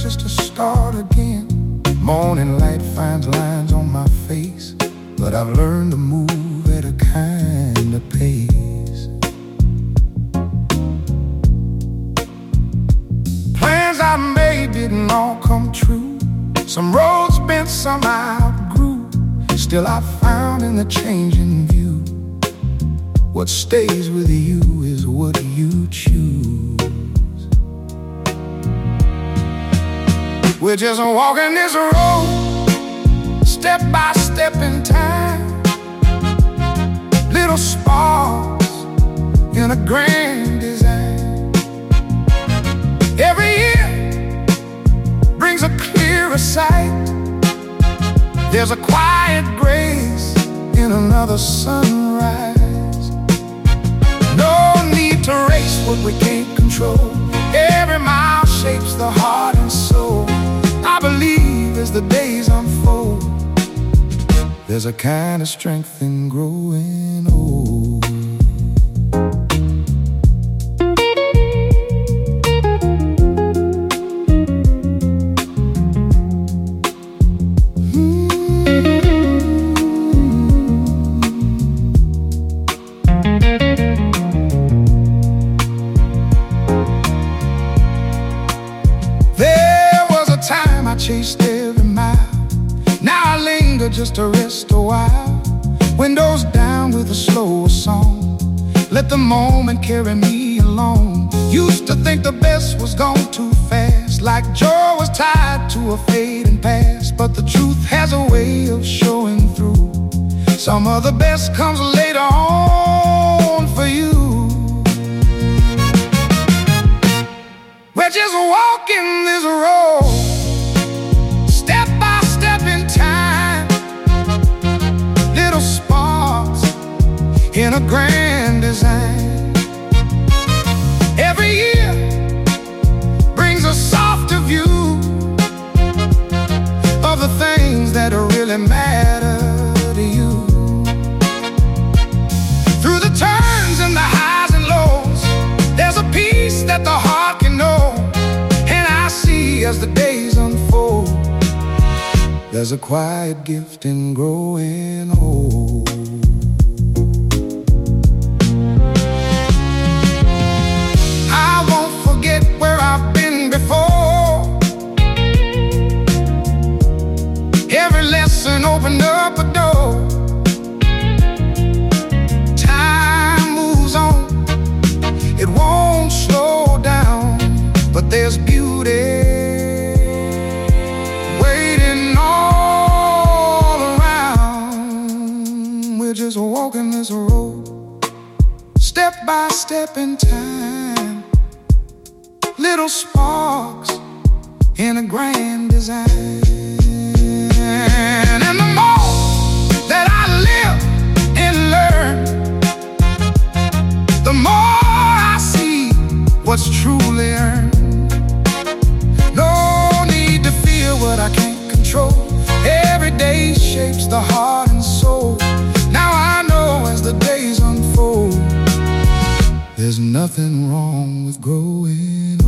just to start again. Morning light finds lines on my face, but I've learned to move at a kind of pace. Plans I made didn't all come true. Some roads bent, some I outgrew. Still I found in the changing view, what stays with you is what you choose. We're just walking this road, step by step in time. Little sparks in a grand design. Every year brings a clearer sight. There's a quiet grace in another sunrise. No need to race what we can't control. Every mile shapes the heart and soul. I believe as the days unfold, there's a kind of strength in growing old. Chased every mile. Now I linger just to rest a while. Windows down with a slower song. Let the moment carry me along. Used to think the best was gone too fast, like joy was tied to a fading past. But the truth has a way of showing through. Some of the best comes later on for you. We're just walking this road, step by step in time. Little sparks in a grand design. Every year brings a softer view of the things that really matter to you. Through the turns and the highs and lows, there's a peace that the heart can know. And I see as the days unfold, there's a quiet gift in growing old. I won't forget where I've been before. Every lesson opened up a door. Time moves on, it won't slow down, but there's beauty just walking this road, step by step in time. Little sparks in a grand design. And the more that I live and learn, the more I see what's truly earned. No need to fear what I can't control. Every day shapes the heart and soul. Now I know as the days unfold, there's nothing wrong with growing